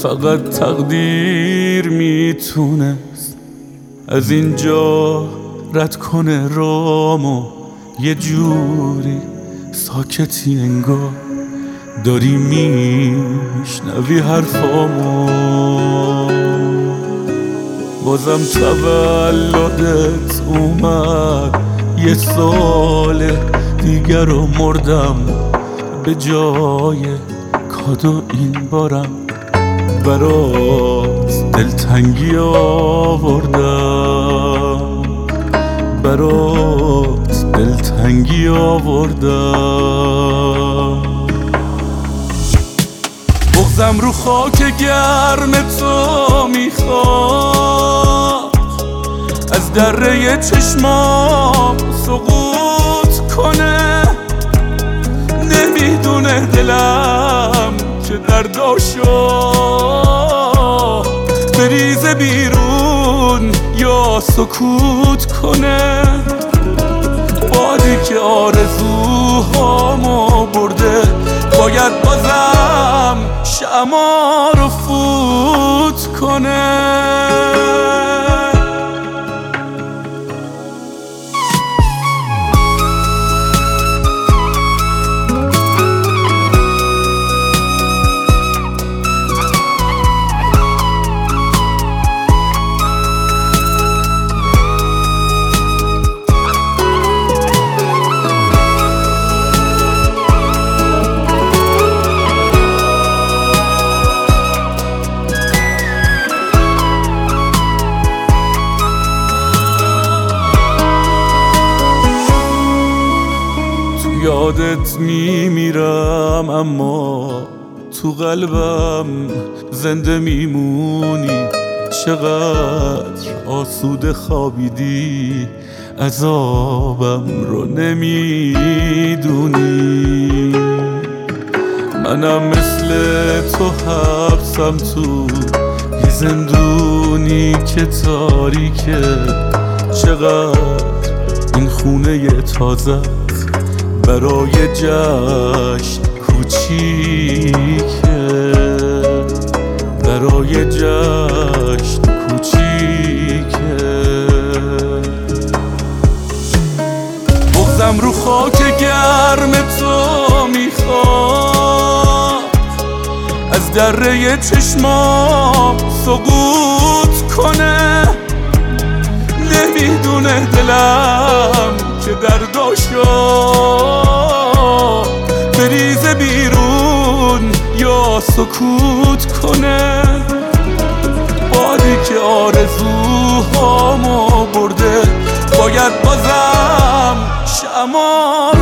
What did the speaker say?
فقط تقدیر میتونست از اینجا رد کنه رامو. یه جوری ساکتی انگار داری میشنوی حرفامو. بازم تولدت اومد، یه سال دیگر رو مردم. به جای کادو این بارم برات دلتنگی آوردم، برات دلتنگی آوردم. بغضم رو خاک گرم تو میخواد از دره چشمام سقوط کنه. نمیدونه دلم چه درداشو بریزه بیرون یا سکوت کنه. بادی که آرزوهامو برده باید بازم شمع رو فوت کنه. یادت میمیرم اما تو قلبم زنده میمونی. چقدر آسوده خوابیدی عذابم رو نمیدونی. منم مثل تو حبسم تو یه زندونی که تاریکه. چقدر این خونه تازه برای جشن کوچیکه، برای جشن کوچیکه. بغضم رو خاک گرم تو میخواد از دره چشمام سقوط کنه. نمیدونه دلم که درداشو بریزه بیرون یا سکوت کنه. بادی که آرزوهامو برده باید بازم شمع